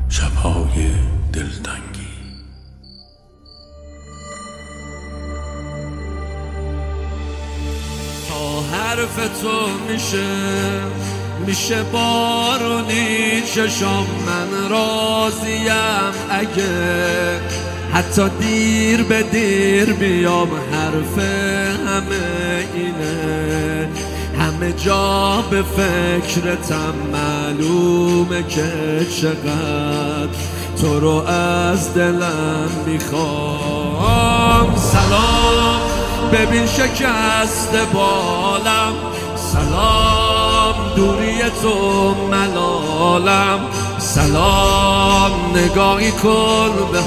شب‌های دلتنگی. تا حرف تو میشه بارونی چشم، من راضیم اگه حتی دیر به دیر بیام. حرف همه اینه، همه جا به فکرتم، معلومه که چقدر تو رو از دلم میخوام. سلام ببین شکست بالم، سلام دوری تو ملالم، سلام نگاهی کن به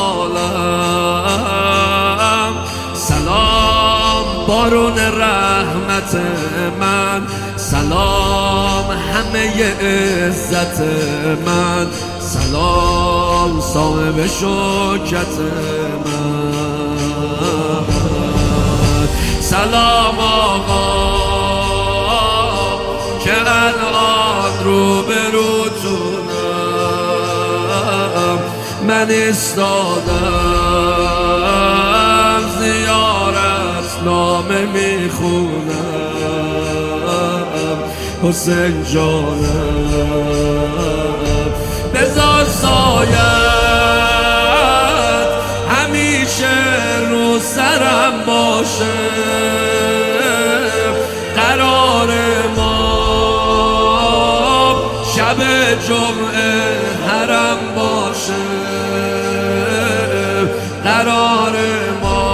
حالم، سلام بارون رحمت من، سلام همه عزت من، سلام صاحب شوکت من، سلام آقا که الان رو به روتونم، من استادم زیارت نامه میخونم، حسین جانم بذار سایت همیشه رو سرم باشه، قرار ما شب جمعه حرم باشه، قرار ما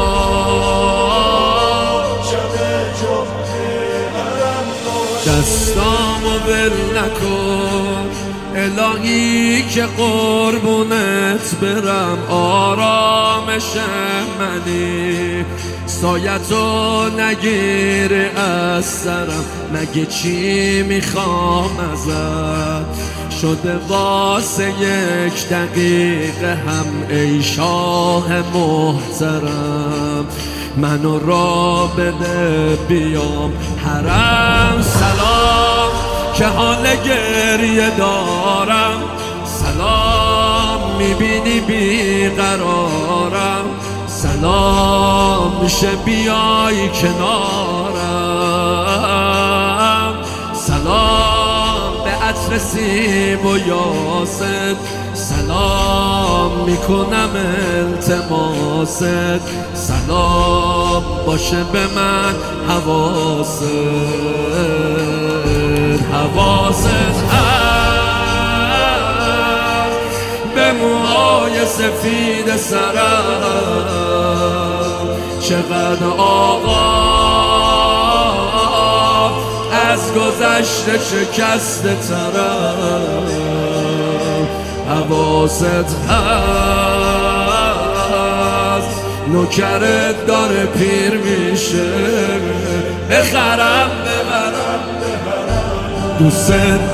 شب جمعه حرم باشه. دستامو ول نکن الهی که قربونت برم، آرامش منی، سایتو نگیر از سرم، مگه چی میخوام ازت، شده واسه یک دقیقه هم ای شاه محترم، منو را بده بیام حرم. سلام که حال گریه دارم، سلام میبینی بیقرارم، سلام میشه بیای کنارم، سلام به عطر سیب و یاست، سلام میکنم التماست، سلام باشه به من حواست هست به موهای سفید سرم، چقدر آقا از گذشته شکسته ترم، حواست هست نوکرت داره پیر میشه، بخرم ببرم دوست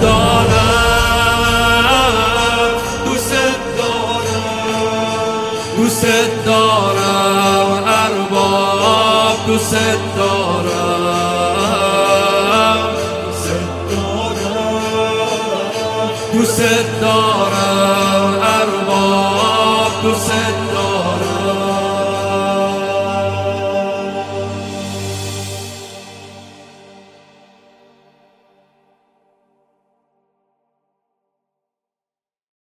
دارم، دوست دارم، دوست دارم ارباب، دوست دارم، دوست دارم، دوست دارم.